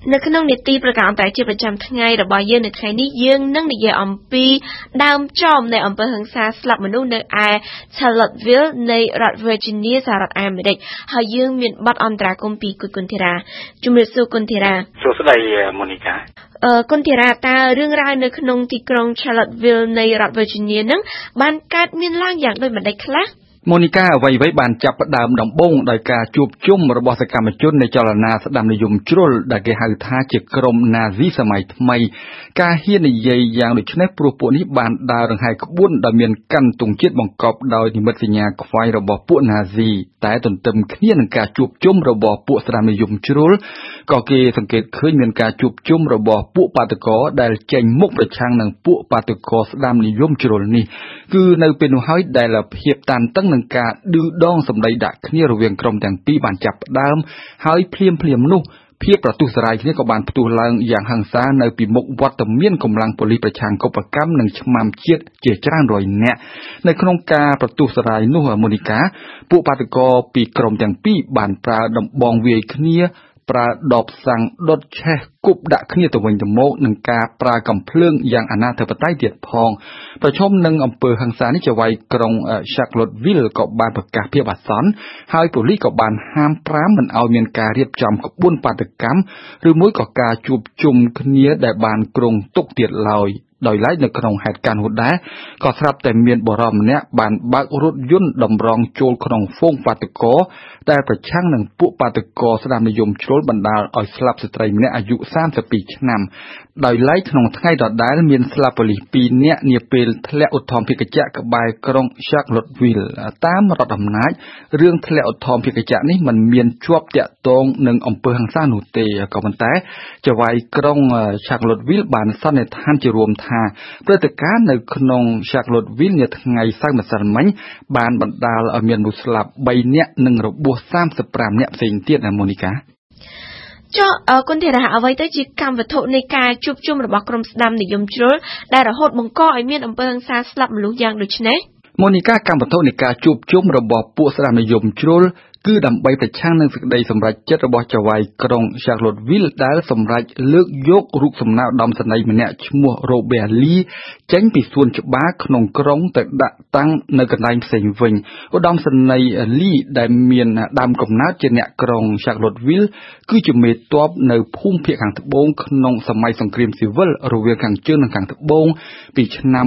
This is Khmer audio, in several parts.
នៅក្នុងនីតិប្រកាសអន្តរជាតិប្រចាំថ្ងៃរបស់យើងនៅថ្ងៃនេះយើងនឹងនិយាយអំពីដើមចំនៃអំពើហិង្សាស្លាប់មនុស្សនៅឯ Charlottesville នៃរដ្ឋ Virginia សហរដ្ឋអាមេរិកហើយយើងមានបទអន្តរាគមន៍ពីគុណធីរាជំរាបសួរគុណធីរាសួស្តីម៉ូនីកាគុណធីរាតើរឿងរ៉ាវនៅក្នុងទីក្រុង Charlottesville នៃរដ្ឋ Virginia នឹងបានកើតមានឡើងយ៉ាងដូចម្តេចខ្លះម៉ូនីកាអ្វីៗបានចាប់ផ្ដើមដំបូងដោយការជួបជុំរបស់សកម្មជននៃចលនាស្ដាំនិយមជ្រុលដែលគេហៅថាជាក្រុមណាស៊ីសម័យថ្មីការហ៊ាននិយាយយ៉ាងដូចនេះព្រោះពួកនេះបានដើរដង្ហែក្បួនដោយមានកាន់ទង់ជាតិបង្កប់ដោយនិមិត្តសញ្ញាខ្វាយរបស់ពួកណាស៊ីតែទន្ទឹមគ្នានឹងការជួបជុំរបស់ពួកស្ដាំនិយមជ្រុលក៏គេសង្កេតឃើញមានការជួបជុំរបស់ពួកបាតុករដែលចេញមុខប្រឆាំងនឹងពួកបាតុករស្ដាំនិយមជ្រុលនេះគឺនៅពេលនោះហើយដែលភាពតានតឹងនឹងការឌឺដងសម្ដីដាក់គ្នារវាងក្រុមទាំងពីរបានចាប់ផ្ដើមហើយភ្លាមនោះភាពប្រទុះសរាយគ្នាក៏បានផ្ទុះឡើងយ៉ាងហិង្សានៅពីមុខវត្តមានកម្លាំងប៉ូលីសប្រឆាំងកុបកម្មនិងឆ្មាំជាតិជាច្រើនរយនាក់នៅក្នុងការប្រទុះសរាយនោះម៉ូនីកាពួកបាតុករពីក្រុមទាំងពីរបានប្រើដំបងវាយគ្នាប្រើដបសាំងដុតឆេះគប់ដាក់គ្នាទៅវិញទៅមកនឹងការប្រើកំភ្លើងយ៉ាងអនាធិបតេយ្យទៀតផងប្រឈមនឹងអំពើហិង្សានេះចៅហ្វាយក្រុង Charlottesville ក៏បានប្រកាសភាពអាសន្នហើយប៉ូលីសក៏បានហាម5មិនឲ្យមានការរៀបចំក្បួនបាតុកម្មឬមួយក៏ការជួបជុំគ្នាដែលបានគ្រោងទុកទៀតឡើយដោយឡែកនៅក្នុងហេតុការណ៍នោះដែរក៏ស្រាប់តែមានបរិបម្នាក់បានបើករថយន្តតម្រង់ចូលក្នុងហ្វូងបាតុករដែលប្រឆាំងនឹងពួកបាតុករស្ដាមនិយមជ្រុលបណ្ដាលឲ្យស្លាប់ស្ត្រីម្នាក់អាយុ32ឆ្នាំដោយឡែកក្នុងថ្ងៃដដែលមានស្លាប់ប៉ូលីស2នាក់នាពេលធ្លាក់ឧទ្ធម្ភាគចក្រក្បែរក្រុង Charlottesville តាមរដ្ឋអំណាចរឿងធ្លាក់ឧទ្ធម្ភាគចក្រនេះមិនមានជាប់តាក់ទងនឹងអំពើហិង្សានោះទេក៏ប៉ុន្តែចៅហ្វាយក្រុង Charlottesville បានសន្និដ្ឋានជារួមថាព្រឹត្តិការណ៍នៅក្នុង Charlottesville នាថ្ងៃសៅរ៍ម្សិលមិញបានបណ្ដាលឲ្យមានមនុស្សស្លាប់3នាក់និងរបួស35នាក់ផ្សេងទៀតណាម៉ូនីកាចុះគុណធីរាអ្វីទៅជាកម្មវត្ថុនៃការជួបជុំរបស់ក្រុមស្ដាំនិយមជ្រុលដែលរហូតបង្កឲ្យមានអំពើហិង្សាស្លាប់មនុស្សយ៉ាងដូចនេះម៉ូនីកាកម្មវត្ថុនៃការជួបជុំរបស់ពួកស្ដាំនិយមជ្រុលគឺដើម្បីប្រឆាំងនឹងសេចក្តីសម្រេចចិត្តរបស់ចៅហ្វាយក្រុង Charlottesville ដែលសម្រេចលើកយករូបសំណាកឧត្តមសេនីយ៍ម្នាក់ឈ្មោះ Robert Lee ចេញពីសួនច្បារក្នុងក្រុងទៅដាក់តាំងនៅកន្លែងផ្សេងវិញឧត្តមសេនីយ៍ Lee ដែលមានដើមកំណើតជាអ្នកក្រុង Charlottesville គឺជាមេទ័ពនៅភូមិភាគខាងត្បូងក្នុងសម័យសង្គ្រាមស៊ីវិលរវាងខាងជើងនិងខាងត្បូងពីឆ្នាំ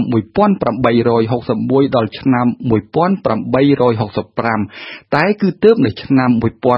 1861ដល់ឆ្នាំ1865តែគឺទើបនៅឆ្នាំ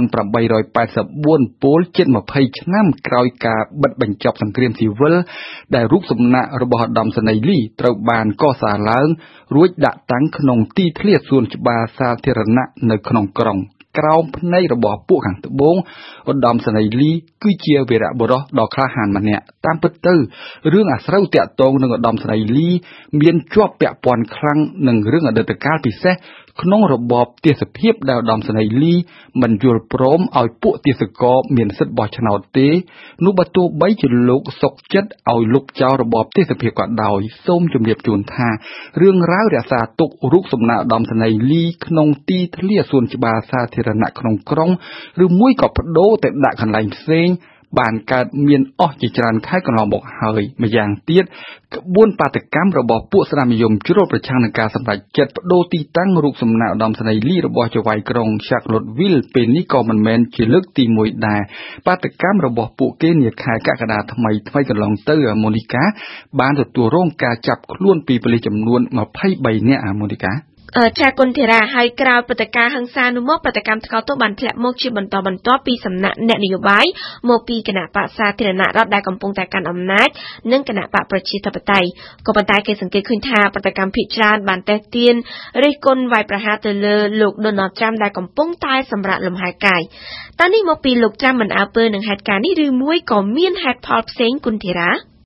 1884ពលជិត20ឆ្នាំក្រោយការបិទបញ្ចប់សង្គ្រាមស៊ីវិលដែលរូបសំណាករបស់ឧត្តមសេនីយ៍ Lee ត្រូវបានកសាងឡើងរួចដាក់តាំងក្នុងទីធ្លាសួនច្បារសាធារណៈនៅក្នុងក្រុងក្រោមភ្នែករបស់ពួកខាងត្បូងឧត្តមសេនីយ៍ Lee គឺជាវីរបុរសដ៏ក្លាហានម្នាក់តាមពិតទៅរឿងអាស្រូវតាក់ទងនឹងឧត្តមសេនីយ៍ Lee មានជាប់ពាក់ព័ន្ធខ្លាំងនឹងរឿងអតីតកាលពិសេសក្នុងរបបទេសភាពដែលឧត្តមសេនីយ៍ Lee មិនយល់ព្រមឲ្យពួកទេសករមានសិទ្ធិបោះឆ្នោតទេនោះបើទោះបីជាលោកសុកចិត្តឲ្យលុបចោលរបបទេសភាពក៏ដោយសូមជម្រាបជូនថារឿងរ៉ាវរក្សាទុករូបសំណាកឧត្តមសេនីយ៍ Lee ក្នុងទីធ្លាសួនច្បារសាធារណៈក្នុងក្រុងឬមួយក៏បដូរទៅដាក់កន្លែងផ្សេងបានកើតមានអស់ជាច្រើនខែកន្លងមកហើយម្យ៉ាងទៀតក្បួនបាតុកម្មរបស់ពួកស្ដាមនិយមជ្រុលប្រឆាំងនឹងការសម្រេចចិត្តបដូរទីតាំងរូបសំណាកឧត្តមសេនីយ៍ Lee របស់ចៅហ្វាយក្រុង Charlottesville ពេលនេះក៏មិនមែនជាលើកទី1ដែរបាតុកម្មរបស់ពួកគេនាខែកក្កដាថ្មីកន្លងទៅម៉ូនីកាបានទទួលរងការចាប់ខ្លួនពីប៉ូលីសចំនួន23នាក់ម៉ូនីកាចាគុណធីរាហើយក្រោយព្រឹត្តិការណ៍ហិង្សានោះមកប្រតិកម្មថ្កោលទោសបានធ្លាក់មកជាបន្តបន្ទាប់ពីសំណាក់អ្នកនយោបាយមកពីគណៈបកសាធារណរដ្ឋដែលកំពុងតែកាន់អំណាចនិងគណៈបកប្រជាធិបតេយ្យក៏ប៉ុន្តែគេសង្កេតឃើញថាប្រតិកម្មភាគច្រើនបានតេស្តទានរិះគន់វាយប្រហារទៅលើលោក Donald Trump ដែលកំពុងតែសម្រាកលំហែកាយតើនេះមកពីលោក Trump មិនអើពើនឹងហេតុការណ៍នេះឬមួយក៏មានហេតុផលផ្សេងគុណធីរា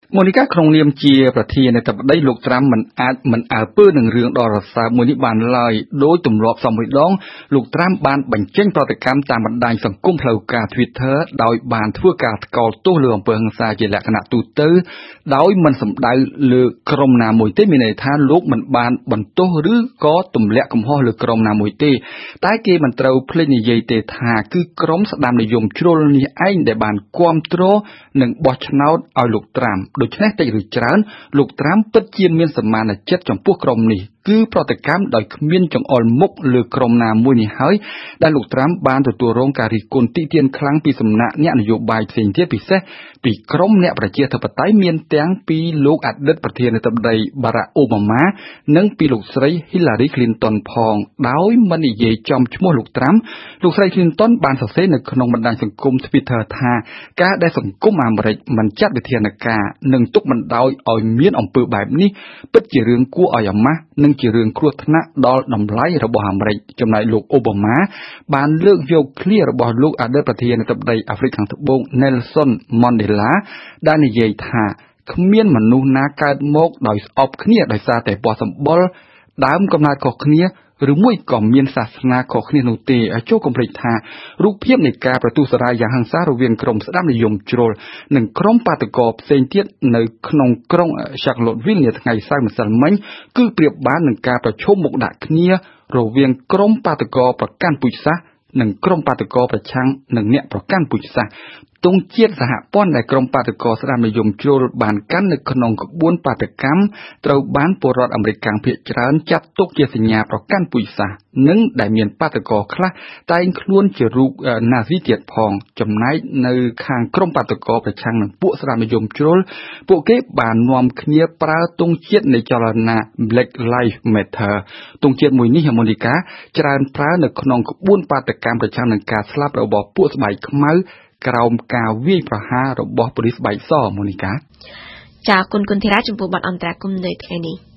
មូនីកាក្នុងនាមជាប្រធាននៃតបដីលោកត្រាំមិនអើពើនឹងរឿងដ៏រសើបមួយនេះបានឡើយដោយទម្លាប់សមមួយដងលោកត្រាំបានបញ្ចេញប្រតិកម្មតាមបណ្ដាញសង្គមផ្លូវការ Twitter ដោយបានធ្វើការថ្កោលទោសលើអំពើហិង្សាជាលក្ខណៈទូទៅដោយមិនសំដៅលើក្រុមណាមួយទេមានន័យថាលោកមិនបានបន្ទោសឬក៏ទម្លាក់កំហុសលើក្រុមណាមួយទេតែគេមិនត្រូវភ្លេចនិយាយទេថាគឺក្រុមស្ដាមនិយមជ្រុលនេះឯងដែលបានគាំទ្រនិងបោះឆ្នោតឲ្យលោកត្រាំដូច្នេះតិចឬច្រើនលោកត្រាំពិតជាមានសមានចិត្តចំពោះក្រុមនេះគឺប្រតិកម្មដោយគ្មានចង្អុលមុខលើក្រុមណាមួយនេះហើយដែលលោកត្រាំបានទទួលរងការរិះគន់ទាក់ទាញខ្លាំងពីសំណាក់អ្នកនយោបាយផ្សេងទៀតពិសេសពីក្រុមអ្នកប្រជាធិបតេយ្យមានទាំងពីលោកអតីតប្រធានាធិបតី Barack Obama និងពីលោកស្រី Hillary Clinton ផងដោយមិននិយាយចំឈ្មោះលោកត្រាំលោកស្រី Clinton បានសរសេរនៅក្នុងបណ្ដាញសង្គម Twitter ថាការដែលសង្គមអាមេរិកមិនចាត់វិធានការនិងទុកបណ្ដោយឲ្យមានអំពើបែបនេះពិតជារឿងគួរឲ្យអាម៉ាស់និងជារឿងគ្រោះថ្នាក់ដល់តម្លៃរបស់អាមេរិកចំណែកលោកអូបាម៉ាបានលើកយកឃ្លារបស់លោកអតីតប្រធានាធិបតីអាហ្វ្រិកខាងត្បូង Nelson Mandela ដែលនិយាយថាគ្មានមនុស្សណាកើតមកដោយស្អប់គ្នាដោយសារតែពណ៌សម្បុរដើមកំណើតខុសគ្នាឬមួយក៏មានសាសនាខុសគ្នានោះទេចូលកុំភ្លេចថារូបភាពនៃការប្រទុសរាយយ៉ាងហិង្សារវាងក្រុមស្ដាប់និយមជ្រុលនិងក្រុមបាតុករផ្សេងទៀតនៅក្នុងក្រុង Charlottesville នាថ្ងៃសៅរ៍ម្សិលមិញគឺប្រៀបបាននឹងការប្រឈមមុខដាក់គ្នារវាងក្រុមបាតុករប្រកាន់ពូជសាសន៍និងក្រុមបាតុករប្រឆាំងនឹងអ្នកប្រកាន់ពូជសាសន៍ទង់ជាតិសហព័ន្ធដែលក្រុមបាតុករស្ដាមនិយមជ្រុលបានកាន់នៅក្នុងក្បួនបាតុកម្មត្រូវបានពលរដ្ឋអាមេរិកភាគច្រើនចាត់ទុកជាសញ្ញាប្រកាន់ពូជសាសន៍និងដែលមានបាតុករខ្លះតែងខ្លួនជារូបណាស៊ីទៀតផងចំណែកនៅខាងក្រុមបាតុករប្រឆាំងនឹងពួកស្ដាមនិយមជ្រុលពួកគេបាននាំគ្នាប្រើទង់ជាតិនៃចលនា Black Lives Matter ទង់ជាតិមួយនេះមូនីកាច្រើនប្រើនៅក្នុងក្បួនបាតុកម្មប្រឆាំងនឹងការស្លាប់របស់ពួកស្បែកខ្មៅក្រោមការវាយប្រហាររបស់ប៉ូលីសស្បែកសមូនីកាចាអរគុណគុណធីរ៉ាចំពោះបទអន្តរាគមន៍នៅថ្ងៃនេះ